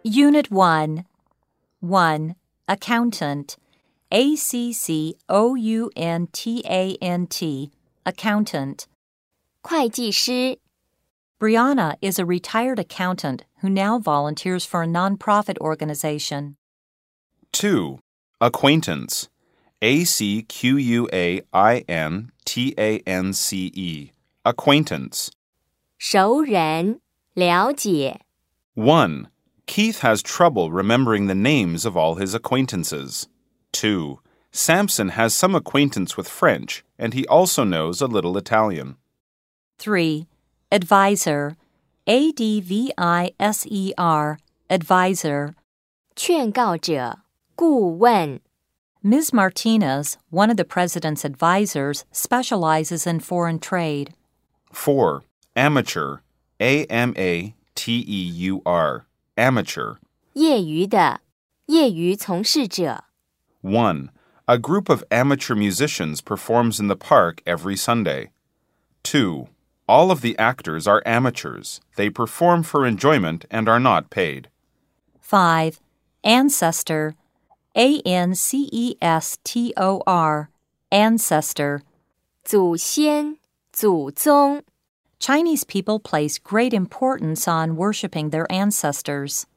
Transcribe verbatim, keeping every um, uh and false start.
Unit one. one. Accountant. A C C O U N T A N T. Accountant. 会计师 Brianna is a retired accountant who now volunteers for a nonprofit organization. two. Acquaintance. A C Q U A I N T A N C E. Acquaintance. 熟人了解 one. Keith has trouble remembering the names of all his acquaintances. two. Samson has some acquaintance with French, and he also knows a little Italian. three. Advisor. A D V I S E R. Advisor. 劝告者顾问 Miz Martinez, one of the president's advisors, specializes in foreign trade. four. Amateur. A M A T E U R. Amateur. 业余的业余从事者 one. A group of amateur musicians performs in the park every Sunday. two. All of the actors are amateurs. They perform for enjoyment and are not paid. five. Ancestor. A N C E S T O R. Ancestor. 祖先祖宗 Chinese people place great importance on worshiping their ancestors.